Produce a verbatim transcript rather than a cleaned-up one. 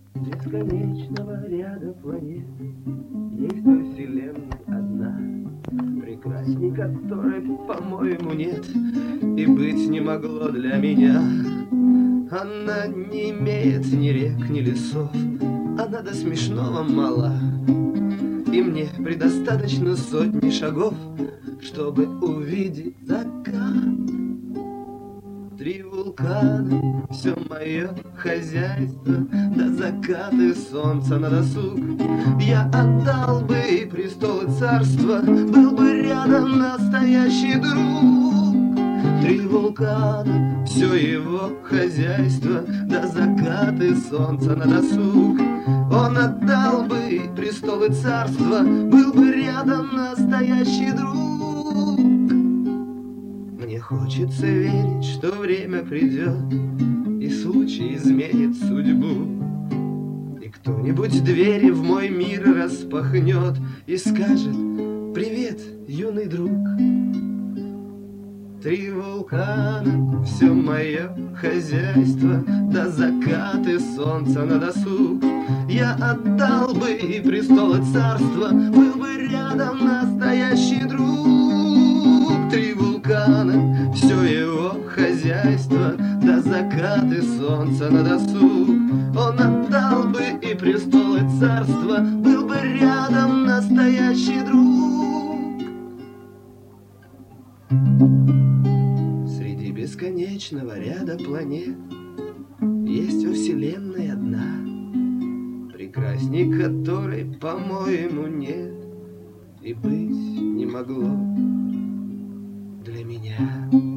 Бесконечного ряда планет есть во Вселенной одна, прекрасней которой, по-моему, нет и быть не могло для меня. Она не имеет ни рек, ни лесов, она до смешного мала, и мне предостаточно сотни шагов, чтобы увидеть закат. Три вулкана, все мое хозяйство, до заката солнца на досуг. Я отдал бы и престол, и царство, был бы рядом настоящий друг. Три вулкана, все его хозяйство, до заката солнца на досуг. Он отдал бы и престол, и царство, был бы рядом настоящий друг. Мне хочется верить, что время придет и случай изменит судьбу, и кто-нибудь двери в мой мир распахнет и скажет: привет, юный друг. Три вулкана, все мое хозяйство, до заката солнца на досуг. Я отдал бы и престол, и царство, был бы рядом настоящий друг. Три вулкана, все его хозяйство, до заката солнца на досуг. Он отдал бы и престол, и царство, был бы рядом настоящий друг. Среди бесконечного ряда планет есть во Вселенной одна, прекрасней которой, по-моему, нет и быть не могло для меня.